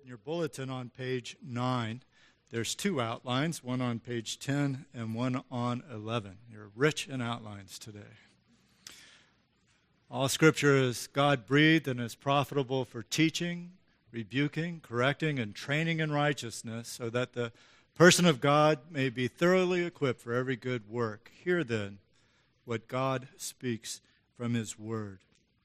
In your bulletin on page 9, there's two outlines, one on page 10 and one on 11. You're rich in outlines today. All Scripture is God-breathed and is profitable for teaching, rebuking, correcting, and training in righteousness, so that the person of God may be thoroughly equipped for every good work. Hear then what God speaks from His Word.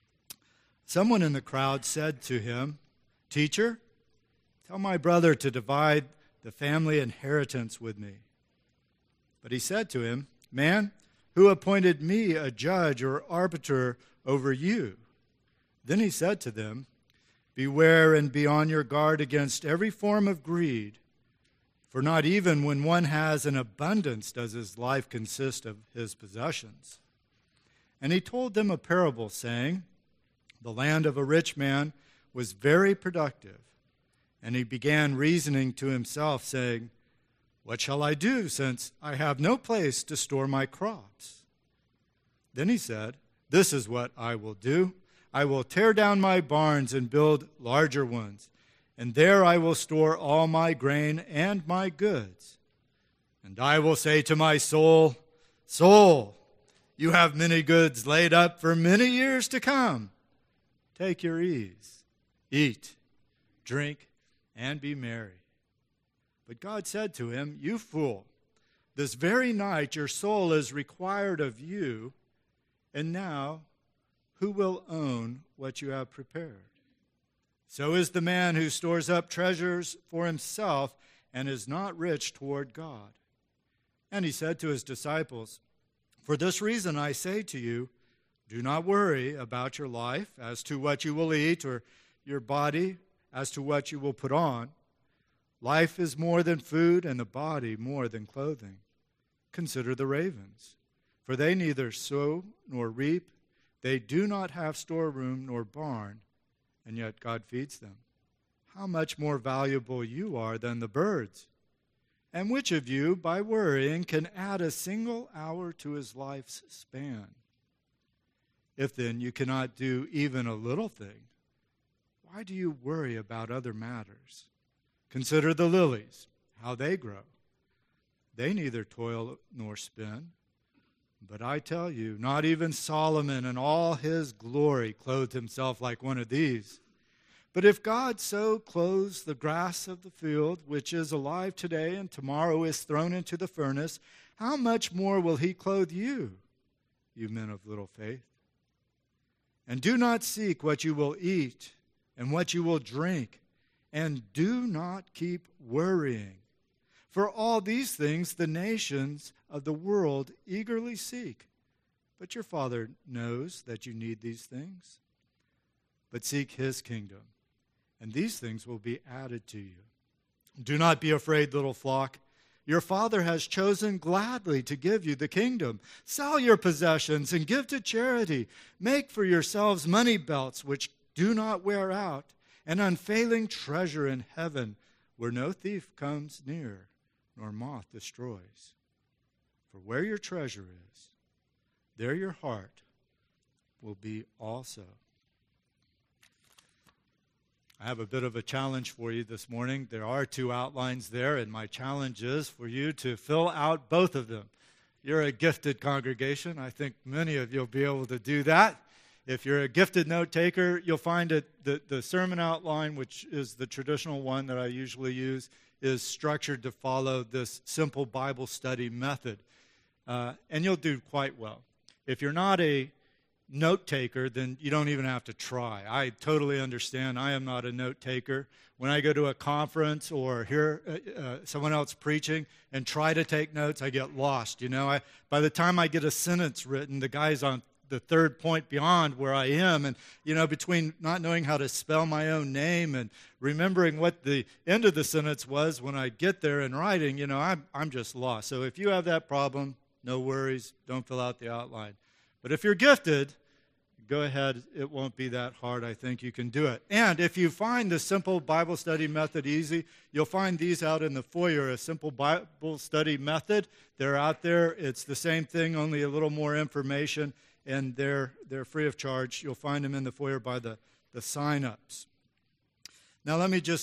Someone in the crowd said to him, "Teacher, tell my brother to divide the family inheritance with me." But he said to him, "Man, who appointed me a judge or arbiter over you?" Then he said to them, "Beware and be on your guard against every form of greed, for not even when one has an abundance does his life consist of his possessions." And he told them a parable, saying, "The land of a rich man was very productive. And he began reasoning to himself, saying, 'What shall I do, since I have no place to store my crops?' Then he said, 'This is what I will do. I will tear down my barns and build larger ones, and there I will store all my grain and my goods. And I will say to my soul, Soul, you have many goods laid up for many years to come. Take your ease, eat, drink, and be merry.' But God said to him, 'You fool, this very night your soul is required of you, and now who will own what you have prepared? So is the man who stores up treasures for himself and is not rich toward God.' And he said to his disciples, 'For this reason I say to you, do not worry about your life as to what you will eat, or your body as to what you will put on. Life is more than food, and the body more than clothing. Consider the ravens, for they neither sow nor reap. They do not have storeroom nor barn, and yet God feeds them. How much more valuable you are than the birds? And which of you, by worrying, can add a single hour to his life's span? If then you cannot do even a little thing, why do you worry about other matters? Consider the lilies, how they grow. They neither toil nor spin. But I tell you, not even Solomon in all his glory clothed himself like one of these. But if God so clothes the grass of the field, which is alive today and tomorrow is thrown into the furnace, how much more will he clothe you, you men of little faith? And do not seek what you will eat and what you will drink, and do not keep worrying. For all these things the nations of the world eagerly seek. But your Father knows that you need these things. But seek His kingdom, and these things will be added to you. Do not be afraid, little flock. Your Father has chosen gladly to give you the kingdom. Sell your possessions and give to charity. Make for yourselves money belts which do not wear out, an unfailing treasure in heaven where no thief comes near nor moth destroys. For where your treasure is, there your heart will be also." I have a bit of a challenge for you this morning. There are two outlines there, and my challenge is for you to fill out both of them. You're a gifted congregation. I think many of you will be able to do that. If you're a gifted note taker, you'll find that the sermon outline, which is the traditional one that I usually use, is structured to follow this simple Bible study method. And you'll do quite well. If you're not a note taker, then you don't even have to try. I totally understand. I am not a note taker. When I go to a conference or hear someone else preaching and try to take notes, I get lost. By the time I get a sentence written, the guy's on the third point beyond where I am. And, between not knowing how to spell my own name and remembering what the end of the sentence was when I get there in writing, I'm just lost. So if you have that problem, no worries. Don't fill out the outline. But if you're gifted, go ahead. It won't be that hard. I think you can do it. And if you find the simple Bible study method easy, you'll find these out in the foyer, a simple Bible study method. They're out there. It's the same thing, only a little more information, and they're free of charge. You'll find them in the foyer by the sign-ups. Now let me just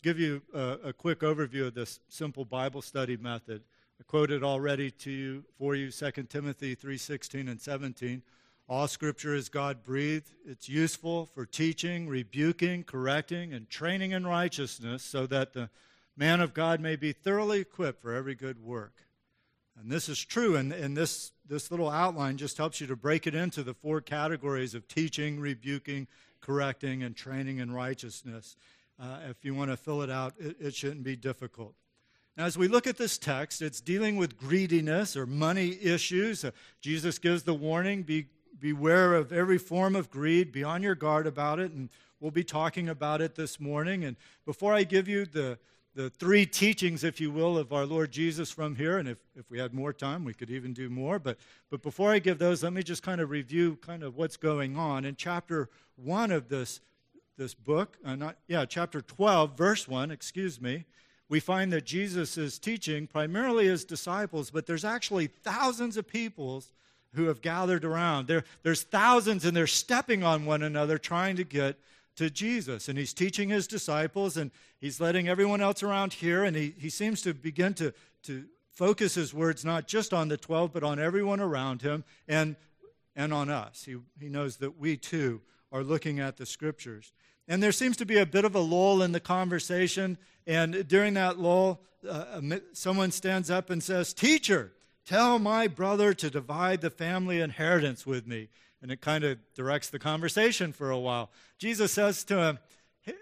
give you a quick overview of this simple Bible study method. I quoted already for you 2 Timothy 3:16 and 17. All Scripture is God-breathed. It's useful for teaching, rebuking, correcting, and training in righteousness so that the man of God may be thoroughly equipped for every good work. And this is true, and this little outline just helps you to break it into the 4 categories of teaching, rebuking, correcting, and training in righteousness. If you want to fill it out, it shouldn't be difficult. Now, as we look at this text, it's dealing with greediness or money issues. Jesus gives the warning, beware of every form of greed, be on your guard about it, and we'll be talking about it this morning. And before I give you the 3 teachings, if you will, of our Lord Jesus from here, and if we had more time, we could even do more, but before I give those, let me just kind of review kind of what's going on. In chapter 1 of this book, chapter 12, verse 1, we find that Jesus is teaching primarily his disciples, but there's actually thousands of people who have gathered around. There's thousands, and they're stepping on one another trying to get to Jesus. And he's teaching his disciples, and he's letting everyone else around hear, and he seems to begin to focus his words not just on the 12, but on everyone around him and on us. He knows that we, too, are looking at the Scriptures. And there seems to be a bit of a lull in the conversation, and during that lull, someone stands up and says, "Teacher, tell my brother to divide the family inheritance with me." And it kind of directs the conversation for a while. Jesus says to him, "Hey,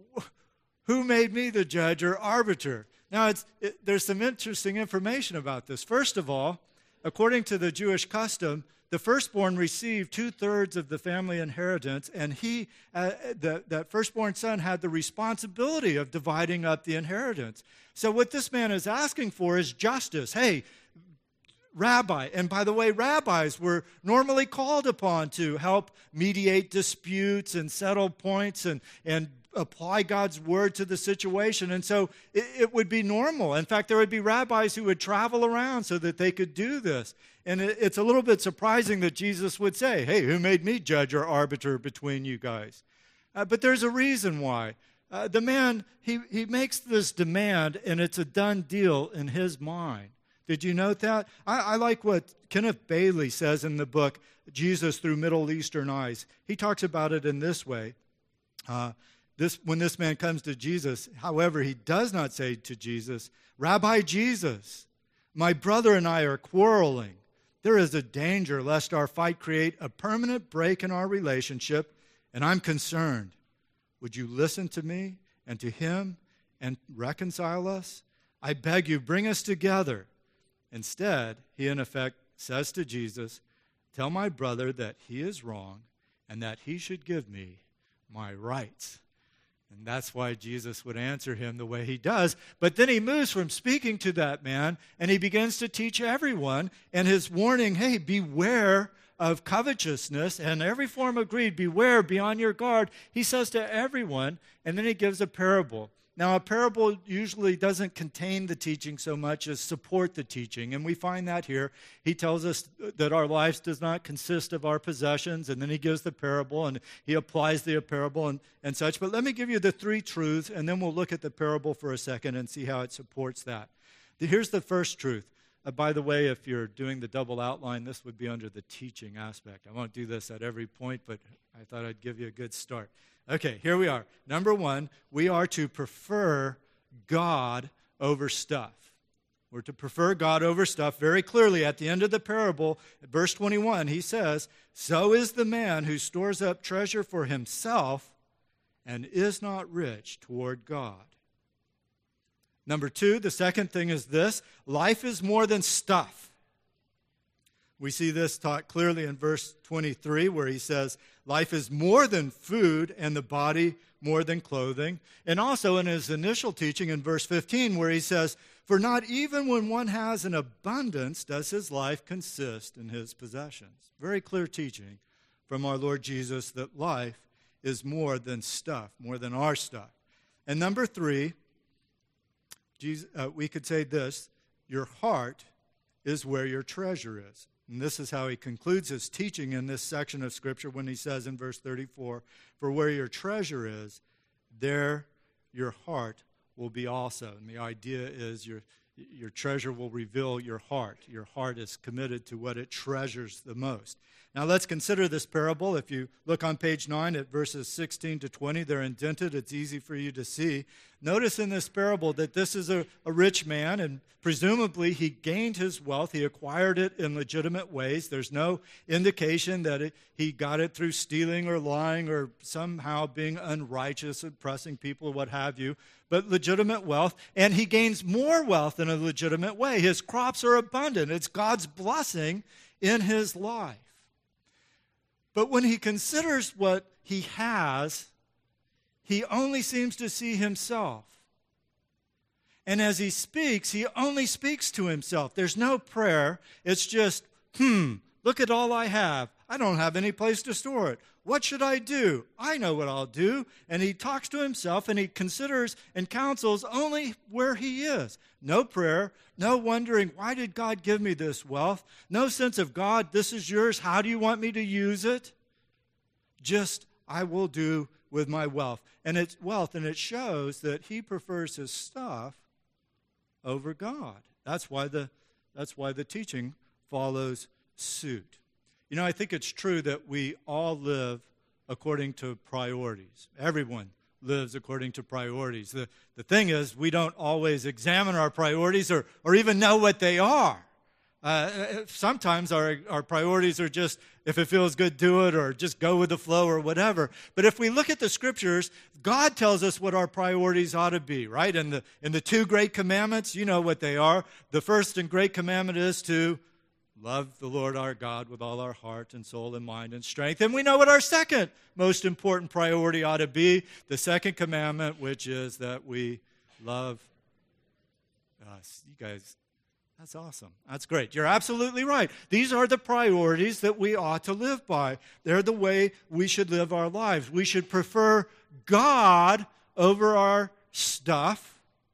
who made me the judge or arbiter?" Now, there's some interesting information about this. First of all, according to the Jewish custom, the firstborn received 2/3 of the family inheritance, and that firstborn son had the responsibility of dividing up the inheritance. So what this man is asking for is justice. Hey, Rabbi, and by the way, rabbis were normally called upon to help mediate disputes and settle points and apply God's word to the situation. And so it would be normal. In fact, there would be rabbis who would travel around so that they could do this. And it's a little bit surprising that Jesus would say, "Hey, who made me judge or arbiter between you guys?" But there's a reason why. The man, he makes this demand, and it's a done deal in his mind. Did you note that? I like what Kenneth Bailey says in the book, Jesus Through Middle Eastern Eyes. He talks about it in this way. When this man comes to Jesus, however, he does not say to Jesus, "Rabbi Jesus, my brother and I are quarreling. There is a danger lest our fight create a permanent break in our relationship, and I'm concerned. Would you listen to me and to him and reconcile us? I beg you, bring us together." Instead, he in effect says to Jesus, "Tell my brother that he is wrong and that he should give me my rights." And that's why Jesus would answer him the way he does. But then he moves from speaking to that man, and he begins to teach everyone. And his warning, hey, beware of covetousness and every form of greed. Beware, be on your guard. He says to everyone, and then he gives a parable. Now, a parable usually doesn't contain the teaching so much as support the teaching, and we find that here. He tells us that our lives does not consist of our possessions, and then he gives the parable, and he applies the parable and such. But let me give you the 3 truths, and then we'll look at the parable for a second and see how it supports that. Here's the first truth. By the way, if you're doing the double outline, this would be under the teaching aspect. I won't do this at every point, but I thought I'd give you a good start. Okay, here we are. Number 1, we are to prefer God over stuff. We're to prefer God over stuff. Very clearly, at the end of the parable, at verse 21, he says, "So is the man who stores up treasure for himself and is not rich toward God." Number 2, the second thing is this: life is more than stuff. We see this taught clearly in verse 23, where he says, life is more than food and the body more than clothing. And also in his initial teaching in verse 15, where he says, for not even when one has an abundance does his life consist in his possessions. Very clear teaching from our Lord Jesus that life is more than stuff, more than our stuff. And number 3, we could say this: your heart is where your treasure is. And this is how he concludes his teaching in this section of Scripture when he says in verse 34, for where your treasure is, there your heart will be also. And the idea is your treasure will reveal your heart. Your heart is committed to what it treasures the most. Now let's consider this parable. If you look on page 9 at verses 16 to 20, they're indented. It's easy for you to see. Notice in this parable that this is a rich man, and presumably he gained his wealth. He acquired it in legitimate ways. There's no indication that he got it through stealing or lying or somehow being unrighteous, oppressing people, what have you, but legitimate wealth. And he gains more wealth in a legitimate way. His crops are abundant. It's God's blessing in his life. But when he considers what he has, he only seems to see himself. And as he speaks, he only speaks to himself. There's no prayer. It's just, look at all I have. I don't have any place to store it. What should I do? I know what I'll do. And he talks to himself and he considers and counsels only where he is. No prayer, no wondering, why did God give me this wealth? No sense of, God, this is yours. How do you want me to use it? Just, I will do with my wealth. And it's wealth, and it shows that he prefers his stuff over God. That's why the teaching follows suit. You know, I think it's true that we all live according to priorities. Everyone lives according to priorities. The thing is, we don't always examine our priorities or even know what they are. Sometimes our priorities are just, if it feels good, do it, or just go with the flow or whatever. But if we look at the Scriptures, God tells us what our priorities ought to be, right? In the two great commandments, you know what they are. The first and great commandment is to love the Lord our God with all our heart and soul and mind and strength. And we know what our second most important priority ought to be, the second commandment, which is that we love us. You guys, that's awesome. That's great. You're absolutely right. These are the priorities that we ought to live by. They're the way we should live our lives. We should prefer God over our stuff.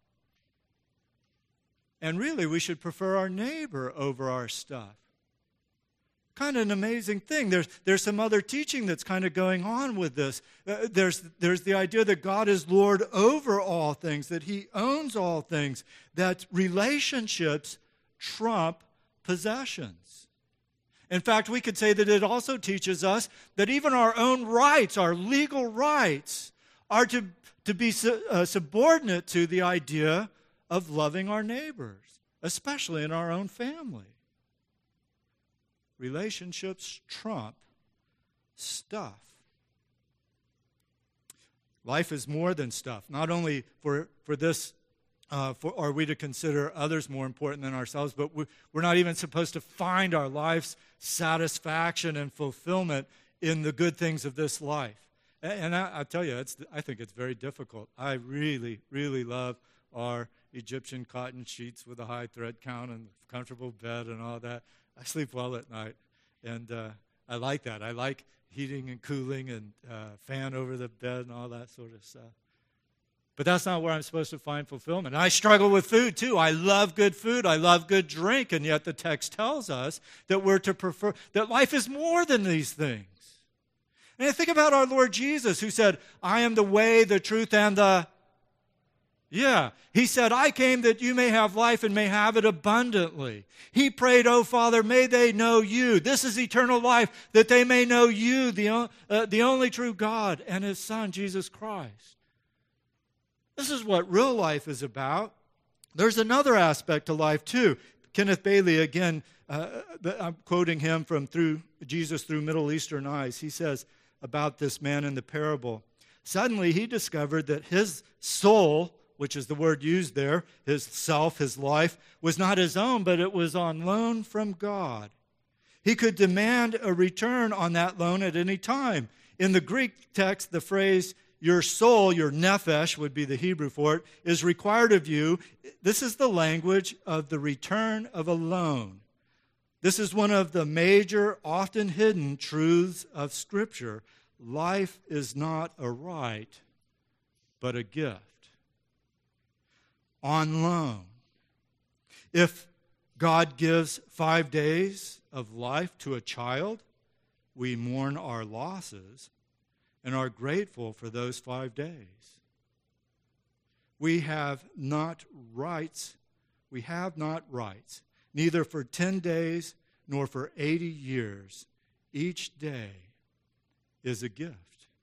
And really, we should prefer our neighbor over our stuff. Kind of an amazing thing. There's some other teaching that's kind of going on with this. There's the idea that God is Lord over all things, that he owns all things, that relationships trump possessions. In fact, we could say that it also teaches us that even our own rights, our legal rights, are to be subordinate to the idea of loving our neighbors, especially in our own family. Relationships trump stuff. Life is more than stuff. Not only for this are we to consider others more important than ourselves, but we're not even supposed to find our life's satisfaction and fulfillment in the good things of this life. And I tell you, I think it's very difficult. I really, really love our Egyptian cotton sheets with a high thread count and comfortable bed and all that. I sleep well at night, and I like that. I like heating and cooling and fan over the bed and all that sort of stuff. But that's not where I'm supposed to find fulfillment. And I struggle with food, too. I love good food. I love good drink, and yet the text tells us that we're to prefer, that life is more than these things. And I think about our Lord Jesus, who said, I am the way, the truth, and the... Yeah, he said, I came that you may have life and may have it abundantly. He prayed, oh, Father, may they know you. This is eternal life, that they may know you, the only true God, and his Son, Jesus Christ. This is what real life is about. There's another aspect to life, too. Kenneth Bailey, again, I'm quoting him from Jesus through Middle Eastern eyes. He says about this man in the parable, suddenly he discovered that his soul, which is the word used there, his self, his life, was not his own, but it was on loan from God. He could demand a return on that loan at any time. In the Greek text, the phrase, your soul, your nephesh would be the Hebrew for it, is required of you. This is the language of the return of a loan. This is one of the major, often hidden truths of Scripture. Life is not a right, but a gift. On loan. If God gives 5 days of life to a child, we mourn our losses and are grateful for those 5 days. we have not rights, neither for 10 days nor for 80 years. Each day is a gift.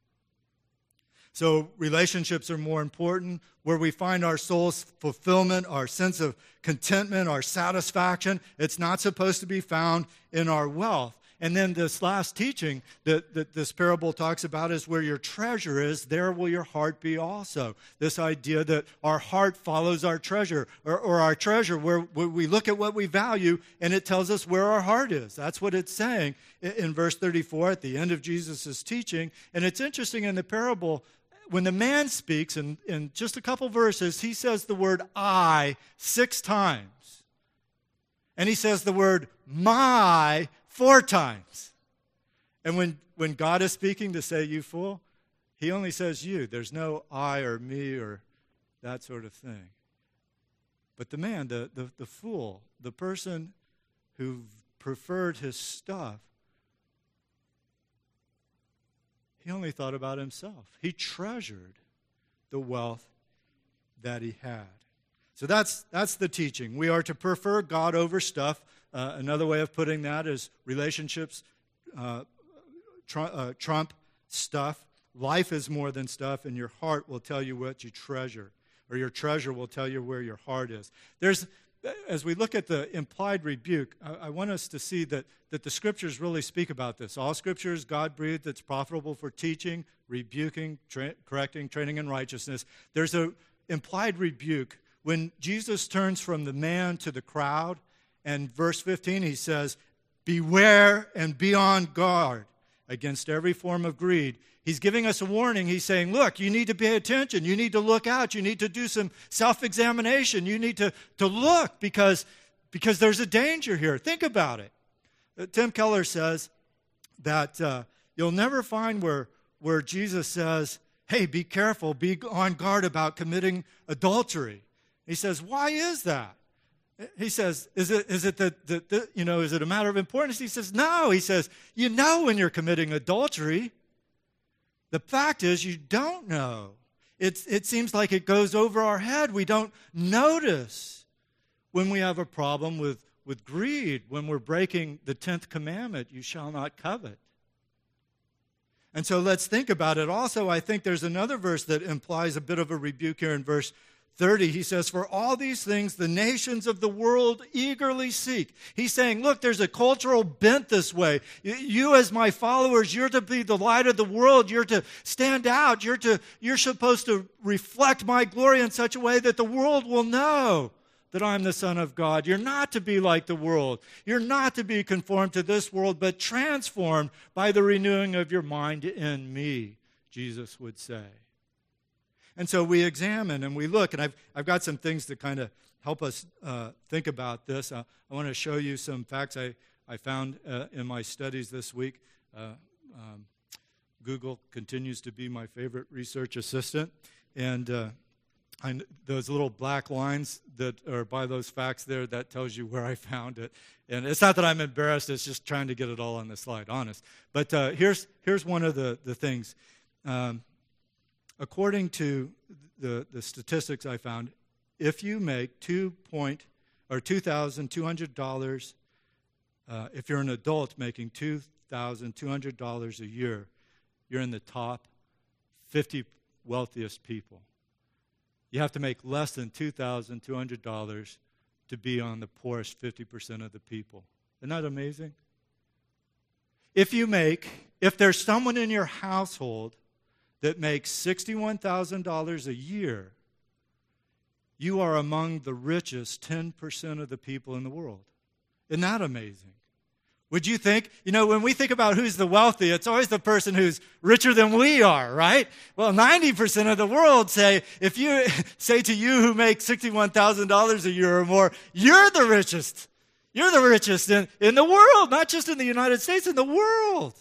So relationships are more important. Where we find our soul's fulfillment, our sense of contentment, our satisfaction, it's not supposed to be found in our wealth. And then this last teaching that this parable talks about is where your treasure is, there will your heart be also. This idea that our heart follows our treasure, or our treasure, where we look at what we value, and it tells us where our heart is. That's what it's saying in verse 34 at the end of Jesus' teaching. And it's interesting in the parable, when the man speaks, in just a couple verses, he says the word I 6 times. And he says the word my 4 times. And when God is speaking to say, you fool, he only says you. There's no I or me or that sort of thing. But the man, the fool, the person who preferred his stuff, he only thought about himself. He treasured the wealth that he had. So that's the teaching. We are to prefer God over stuff. Another way of putting that is relationships trump stuff. Life is more than stuff, and your heart will tell you what you treasure, or your treasure will tell you where your heart is. As we look at the implied rebuke, I want us to see that the Scriptures really speak about this. All Scripture is God-breathed. It's profitable for teaching, rebuking, correcting, training in righteousness. There's an implied rebuke. When Jesus turns from the man to the crowd, and verse 15, he says, beware and be on guard against every form of greed. He's giving us a warning. He's saying, look, you need to pay attention. You need to look out. You need to do some self-examination. You need to look because there's a danger here. Think about it. Tim Keller says that you'll never find where Jesus says, hey, be careful, be on guard about committing adultery. He says, why is that? He says, is it is it a matter of importance? He says, no. He says, when you're committing adultery. The fact is, you don't know. It seems like it goes over our head. We don't notice when we have a problem with greed, when we're breaking the 10th commandment, you shall not covet. And so let's think about it. Also, I think there's another verse that implies a bit of a rebuke here in verse 30. He says, for all these things the nations of the world eagerly seek. He's saying, look, there's a cultural bent this way. You as my followers, you're to be the light of the world. You're to stand out. You're supposed to reflect my glory in such a way that the world will know that I'm the Son of God. You're not to be like the world. You're not to be conformed to this world, but transformed by the renewing of your mind in me, Jesus would say. And so we examine and we look, and I've got some things to kind of help us think about this. I want to show you some facts I found in my studies this week. Google continues to be my favorite research assistant, and those little black lines that are by those facts there, that tells you where I found it. And it's not that I'm embarrassed, it's just trying to get it all on the slide, honest. But here's one of the things. According to the statistics I found, if you make $2,200, if you're an adult making $2,200 a year, you're in the top 50 wealthiest people. You have to make less than $2,200 to be on the poorest 50% of the people. Isn't that amazing? If there's someone in your household that makes $61,000 a year, you are among the richest 10% of the people in the world. Isn't that amazing? Would you think, when we think about who's the wealthy, it's always the person who's richer than we are, right? Well, 90% of the world say, if you say to you who make $61,000 a year or more, you're the richest. You're the richest in the world, not just in the United States, in the world.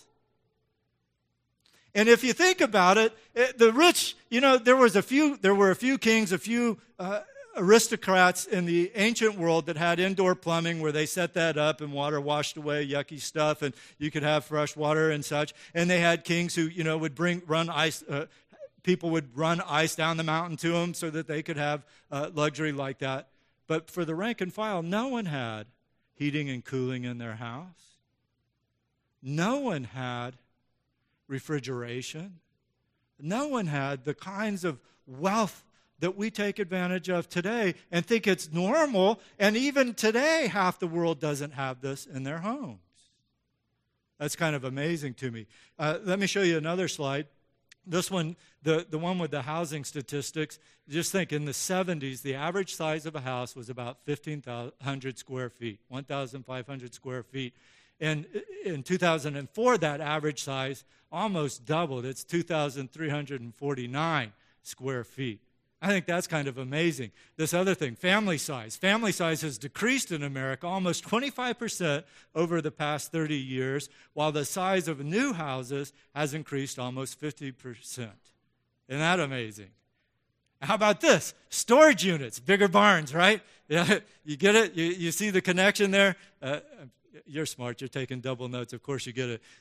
And if you think about it, the rich, there were a few kings, a few aristocrats in the ancient world that had indoor plumbing where they set that up and water washed away yucky stuff and you could have fresh water and such. And they had kings who, would run people would run ice down the mountain to them so that they could have luxury like that. But for the rank and file, no one had heating and cooling in their house. No one had refrigeration. No one had the kinds of wealth that we take advantage of today and think it's normal. And even today, half the world doesn't have this in their homes. That's kind of amazing to me. Let me show you another slide. This one, the one with the housing statistics, just think in the 70s, the average size of a house was about 1,500 square feet, 1,500 square feet. And in 2004, that average size almost doubled. It's 2,349 square feet. I think that's kind of amazing. This other thing, family size. Family size has decreased in America almost 25% over the past 30 years, while the size of new houses has increased almost 50%. Isn't that amazing? How about this? Storage units, bigger barns, right? Yeah, you get it? You see the connection there? You're smart. You're taking double notes. Of course you get it.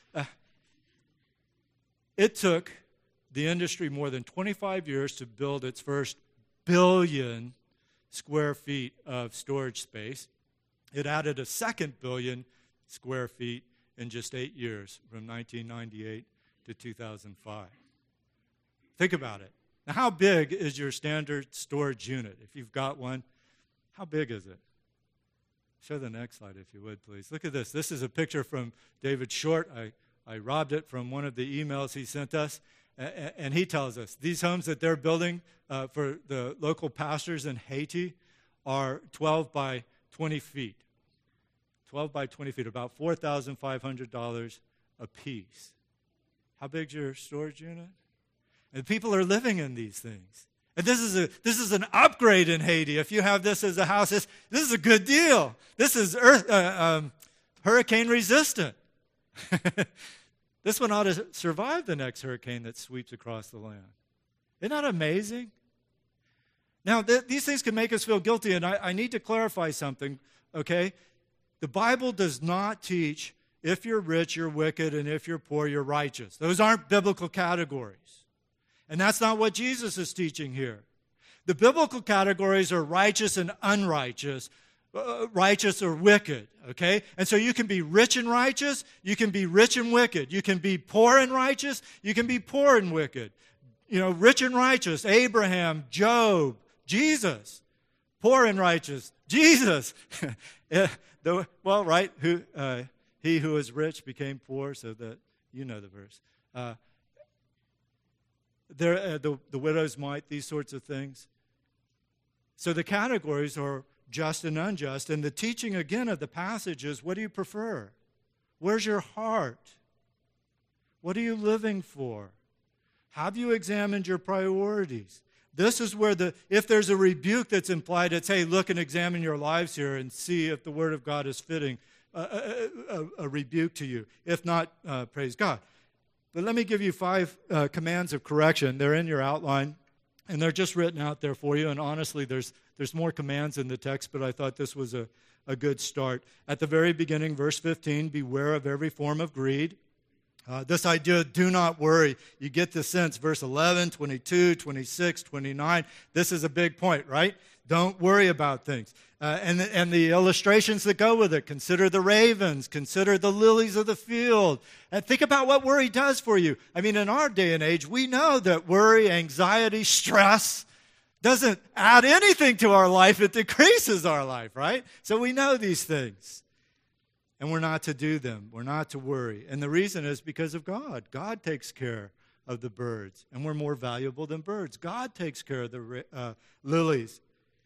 It took the industry more than 25 years to build its first billion square feet of storage space. It added a second billion square feet in just 8 years, from 1998 to 2005. Think about it. Now, how big is your standard storage unit? If you've got one, how big is it? Show the next slide, if you would, please. Look at this. This is a picture from David Short. I robbed it from one of the emails he sent us. And he tells us these homes that they're building for the local pastors in Haiti are 12 by 20 feet. 12 by 20 feet, about $4,500 a piece. How big's your storage unit? And people are living in these things. And this is an upgrade in Haiti. If you have this as a house, this is a good deal. This is hurricane resistant. This one ought to survive the next hurricane that sweeps across the land. Isn't that amazing? Now, these things can make us feel guilty, and I need to clarify something, okay? The Bible does not teach if you're rich, you're wicked, and if you're poor, you're righteous. Those aren't biblical categories. And that's not what Jesus is teaching here. The biblical categories are righteous and unrighteous, righteous or wicked, okay? And so you can be rich and righteous, you can be rich and wicked. You can be poor and righteous, you can be poor and wicked. You know, rich and righteous, Abraham, Job, Jesus. Poor and righteous, Jesus. Well, right, he who is rich became poor, so that, you know the verse. The widow's mite, these sorts of things. So the categories are just and unjust. And the teaching, again, of the passage is, what do you prefer? Where's your heart? What are you living for? Have you examined your priorities? This is where if there's a rebuke that's implied, it's, hey, look and examine your lives here and see if the Word of God is fitting a rebuke to you. If not, praise God. But let me give you 5 commands of correction. They're in your outline, and they're just written out there for you. And honestly, there's more commands in the text, but I thought this was a good start. At the very beginning, verse 15, beware of every form of greed. This idea, do not worry. You get the sense, verse 11, 22, 26, 29. This is a big point, right? Don't worry about things. And the illustrations that go with it. Consider the ravens. Consider the lilies of the field. And think about what worry does for you. I mean, in our day and age, we know that worry, anxiety, stress doesn't add anything to our life. It decreases our life, right? So we know these things. And we're not to do them. We're not to worry. And the reason is because of God. God takes care of the birds. And we're more valuable than birds. God takes care of the lilies.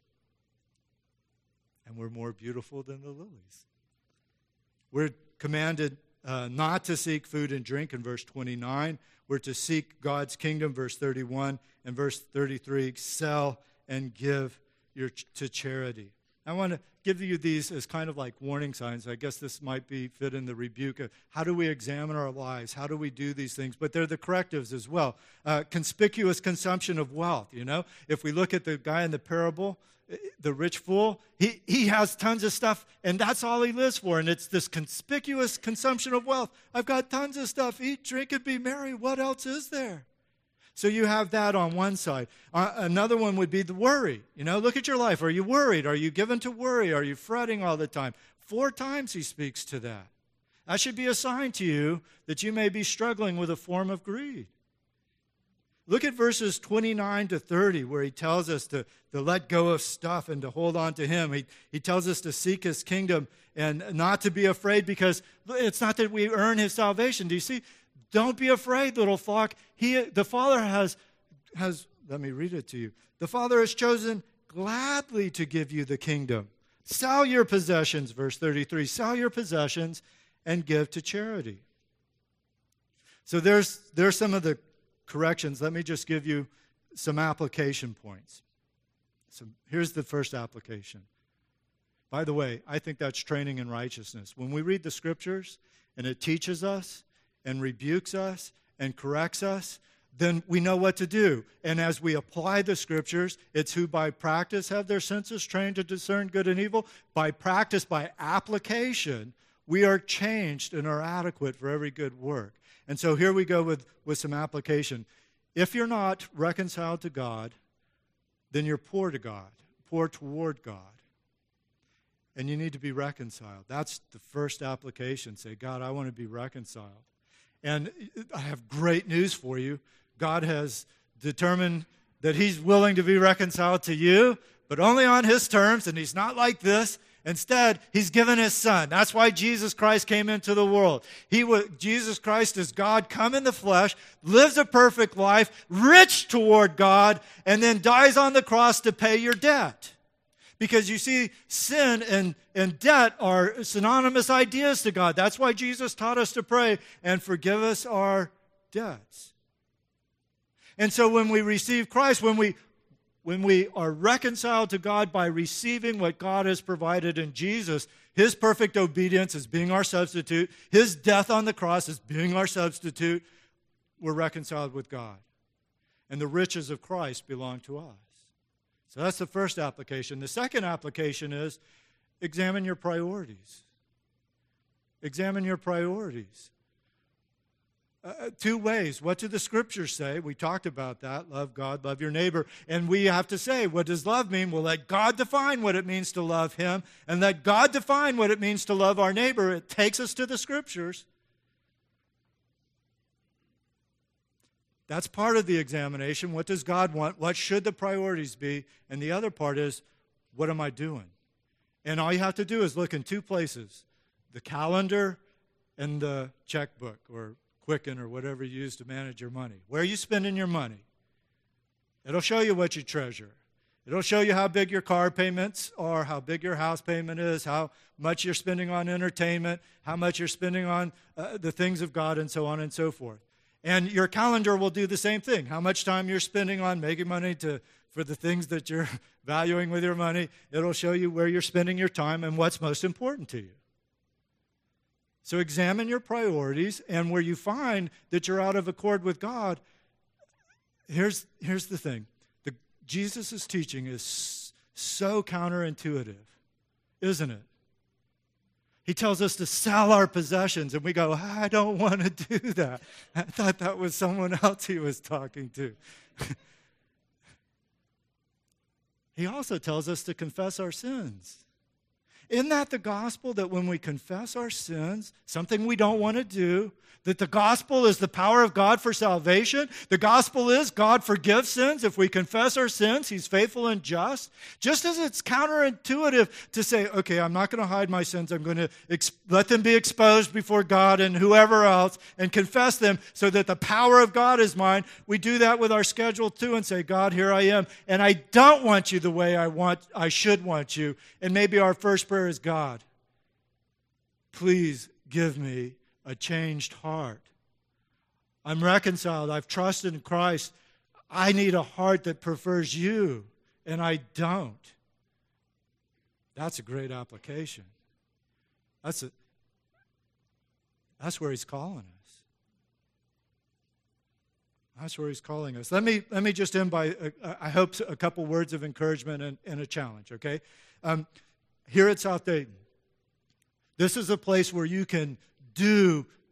And we're more beautiful than the lilies. We're commanded not to seek food and drink in verse 29. We're to seek God's kingdom, verse 31. And verse 33, sell and give to charity. I want to give you these as kind of like warning signs. I guess this might be fit in the rebuke of how do we examine our lives? How do we do these things? But they're the correctives as well. Conspicuous consumption of wealth, you know. If we look at the guy in the parable, the rich fool, he has tons of stuff, and that's all he lives for. And it's this conspicuous consumption of wealth. I've got tons of stuff. Eat, drink, and be merry. What else is there? So you have that on one side. Another one would be the worry. Look at your life. Are you worried? Are you given to worry? Are you fretting all the time? 4 times he speaks to that. That should be a sign to you that you may be struggling with a form of greed. Look at verses 29 to 30, where he tells us to let go of stuff and to hold on to him. He tells us to seek his kingdom and not to be afraid, because it's not that we earn his salvation. Do you see? Don't be afraid, little flock. The Father has, let me read it to you. The Father has chosen gladly to give you the kingdom. Sell your possessions, verse 33. Sell your possessions and give to charity. So there's some of the corrections. Let me just give you some application points. So here's the first application. By the way, I think that's training in righteousness. When we read the Scriptures and it teaches us and rebukes us and corrects us, then we know what to do. And as we apply the Scriptures, it's who by practice have their senses trained to discern good and evil. By practice, by application, we are changed and are adequate for every good work. And so here we go with some application. If you're not reconciled to God, then you're poor to God, poor toward God. And you need to be reconciled. That's the first application. Say, God, I want to be reconciled. And I have great news for you. God has determined that he's willing to be reconciled to you, but only on his terms, and he's not like this. Instead, he's given his Son. That's why Jesus Christ came into the world. Jesus Christ is God come in the flesh, lives a perfect life, rich toward God, and then dies on the cross to pay your debt. Because you see, sin and debt are synonymous ideas to God. That's why Jesus taught us to pray and forgive us our debts. And so when we receive Christ, when we are reconciled to God by receiving what God has provided in Jesus, his perfect obedience is being our substitute, his death on the cross is being our substitute, we're reconciled with God. And the riches of Christ belong to us. So that's the first application. The second application is examine your priorities. Examine your priorities. 2 ways. What do the Scriptures say? We talked about that. Love God, love your neighbor. And we have to say, what does love mean? Well, let God define what it means to love him, and let God define what it means to love our neighbor. It takes us to the Scriptures. That's part of the examination. What does God want? What should the priorities be? And the other part is, what am I doing? And all you have to do is look in 2 places, the calendar and the checkbook or Quicken or whatever you use to manage your money. Where are you spending your money? It'll show you what you treasure. It'll show you how big your car payments are, how big your house payment is, how much you're spending on entertainment, how much you're spending on the things of God, and so on and so forth. And your calendar will do the same thing. How much time you're spending on making money for the things that you're valuing with your money. It'll show you where you're spending your time and what's most important to you. So examine your priorities, and where you find that you're out of accord with God, here's the thing. Jesus' teaching is so counterintuitive, isn't it? He tells us to sell our possessions, and we go, I don't want to do that. I thought that was someone else he was talking to. He also tells us to confess our sins. Isn't that the gospel, that when we confess our sins, something we don't want to do, that the gospel is the power of God for salvation? The gospel is God forgives sins. If we confess our sins, he's faithful and just. Just as it's counterintuitive to say, okay, I'm not going to hide my sins. I'm going to let them be exposed before God and whoever else and confess them so that the power of God is mine. We do that with our schedule too and say, God, here I am. And I don't want you the way I should want you. And maybe our first prayer is, God, please give me a changed heart. I'm reconciled. I've trusted in Christ. I need a heart that prefers you, and I don't. That's a great application. That's where he's calling us. That's where he's calling us. Let me just end by, I hope, a couple words of encouragement and a challenge, okay? Here at South Dayton, this is a place where you can do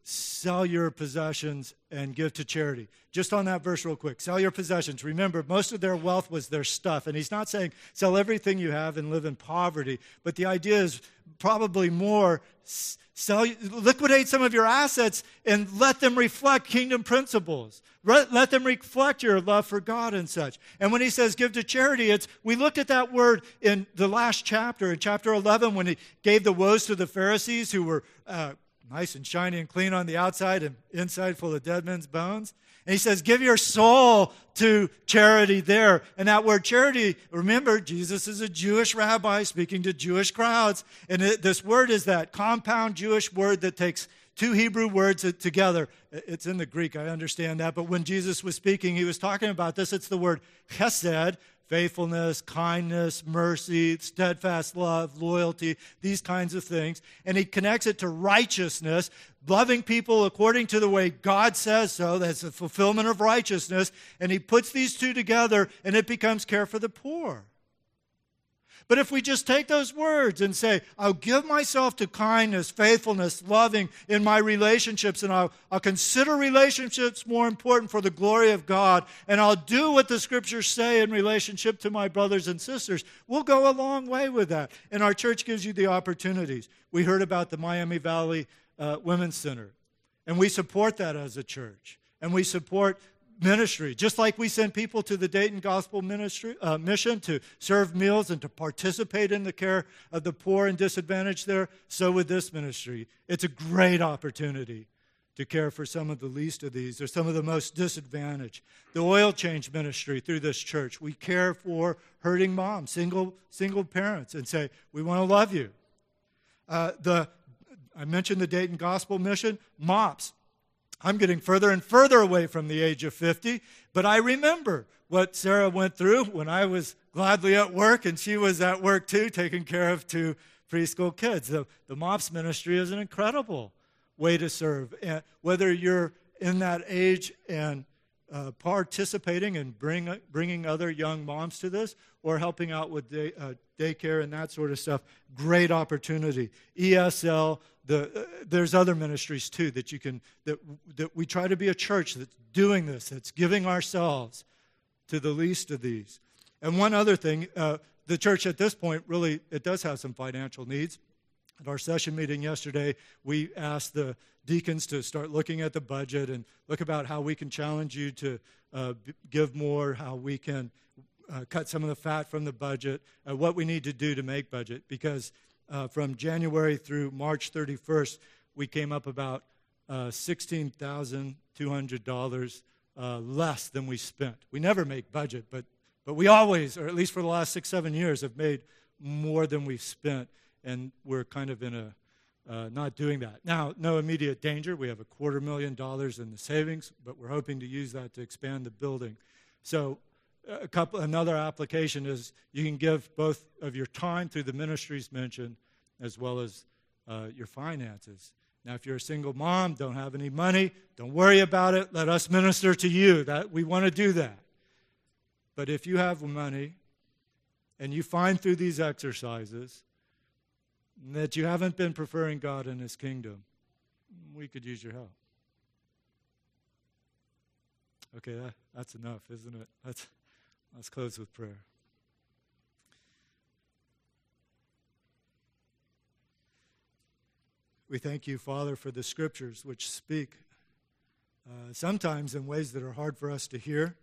sell your possessions and give to charity. Just on that verse real quick. Sell your possessions. Remember, most of their wealth was their stuff. And he's not saying sell everything you have and live in poverty. But the idea is probably more liquidate some of your assets and let them reflect kingdom principles. Let them reflect your love for God and such. And when he says give to charity, we looked at that word in the last chapter, in chapter 11, when he gave the woes to the Pharisees who were nice and shiny and clean on the outside and inside full of dead men's bones. And he says, give your soul to charity there. And that word charity, remember, Jesus is a Jewish rabbi speaking to Jewish crowds. And this word is that compound Jewish word that takes two Hebrew words together. It's in the Greek, I understand that. But when Jesus was speaking, he was talking about this. It's the word chesed, faithfulness, kindness, mercy, steadfast love, loyalty, these kinds of things. And he connects it to righteousness, loving people according to the way God says so. That's the fulfillment of righteousness. And he puts these two together, and it becomes care for the poor. But if we just take those words and say, I'll give myself to kindness, faithfulness, loving in my relationships, and I'll consider relationships more important for the glory of God, and I'll do what the Scriptures say in relationship to my brothers and sisters, we'll go a long way with that. And our church gives you the opportunities. We heard about the Miami Valley Women's Center, and we support that as a church. And we support ministry, just like we send people to the Dayton Gospel Ministry Mission to serve meals and to participate in the care of the poor and disadvantaged there, so with this ministry. It's a great opportunity to care for some of the least of these or some of the most disadvantaged. The oil change ministry through this church, we care for hurting moms, single parents, and say, we want to love you. I mentioned the Dayton Gospel Mission, MOPS. I'm getting further and further away from the age of 50, but I remember what Sarah went through when I was gladly at work, and she was at work too, taking care of two preschool kids. The MOPS ministry is an incredible way to serve. And whether you're in that age and participating and bringing other young moms to this, or helping out with daycare and that sort of stuff, great opportunity. ESL, there's other ministries too that you can that we try to be a church that's doing this, that's giving ourselves to the least of these. And one other thing, the church at this point really it does have some financial needs. At our session meeting yesterday, we asked the deacons to start looking at the budget and look about how we can challenge you to give more, how we can cut some of the fat from the budget, what we need to do to make budget. Because from January through March 31st, we came up about $16,200 less than we spent. We never make budget, but we always, or at least for the last 6-7 years, have made more than we've spent. And we're kind of in a not doing that. Now, no immediate danger. We have $250,000 in the savings, but we're hoping to use that to expand the building. So another application is you can give both of your time through the ministries mentioned as well as your finances. Now, if you're a single mom, don't have any money, don't worry about it. Let us minister to you. We want to do that. But if you have money and you find through these exercises that you haven't been preferring God and His kingdom, we could use your help. Okay, that's enough, isn't it? Let's close with prayer. We thank you, Father, for the Scriptures which speak sometimes in ways that are hard for us to hear.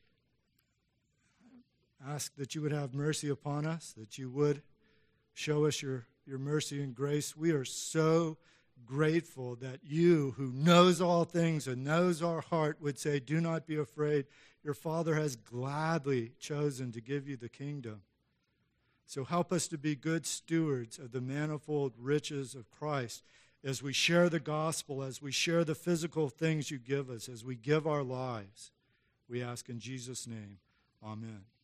Ask that you would have mercy upon us, that you would show us your mercy and grace. We are so grateful that you, who knows all things and knows our heart, would say, do not be afraid. Your Father has gladly chosen to give you the kingdom. So help us to be good stewards of the manifold riches of Christ as we share the gospel, as we share the physical things you give us, as we give our lives. We ask in Jesus' name, amen.